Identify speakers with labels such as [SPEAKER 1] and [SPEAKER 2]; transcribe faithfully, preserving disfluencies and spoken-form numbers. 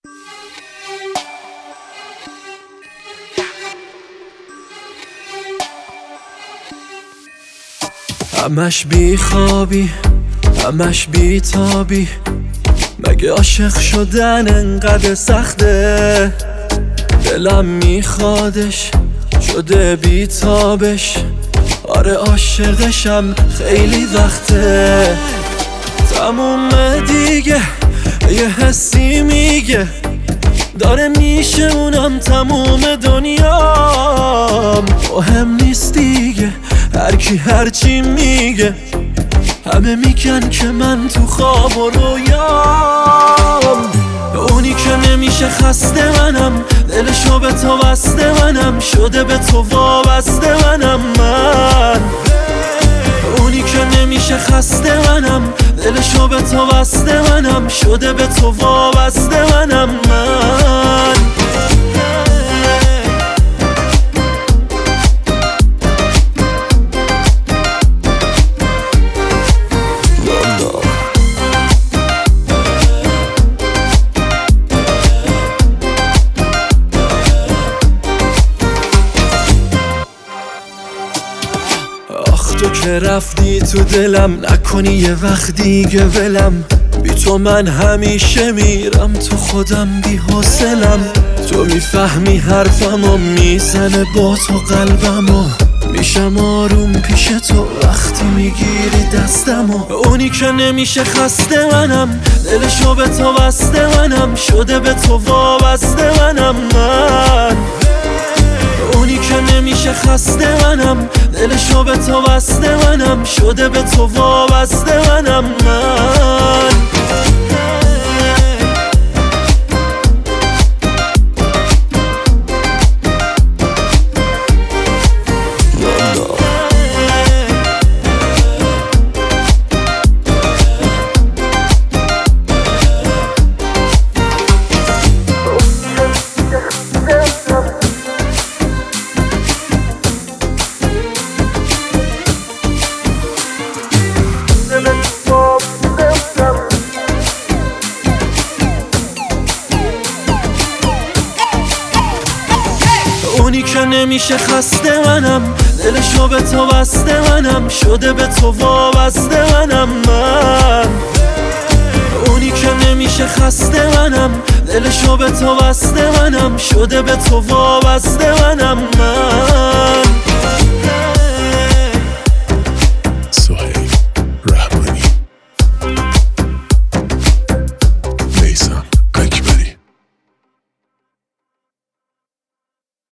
[SPEAKER 1] همش بی خوابی، همش بی تابی، مگه عاشق شدن انقدر سخته؟ دلم میخوادش شده بی تابش، آره عاشقشم خیلی وقته. تموم دیگه یه حسی میگه داره میشه اونم تموم دنیام، مهم نیست دیگه هر کی هر چی میگه، همه میگن که من تو خواب و رویام. اونی که نمیشه خسته منم، دلشو به تو بسته منم، شده به تو وابسته منم من. اونی که نمیشه خسته منم، دلشو به تو بسته منم، شده به تو وابسته منم من. تو که رفتی تو دلم، نکنی یه وقت دیگه ولم، بی تو من همیشه میرم تو خودم بی حوصلم. تو میفهمی حرفمو میزنه با تو قلبمو، میشم آروم پیش تو وقتی میگیری دستمو. اونی که نمیشه خسته منم، دلشو به تو بسته منم، شده به تو وابسته منم من. اونی که نمیشه خسته منم، دلشو به تو بسته منم، شده به تو وابسته منم من. اونی که نمیشه خسته منم، دلشو به تو بسته منم، شده به تو وابسته منم من. اونی که نمیشه خسته منم، دلشو به تو بسته منم، شده به تو وابسته منم من.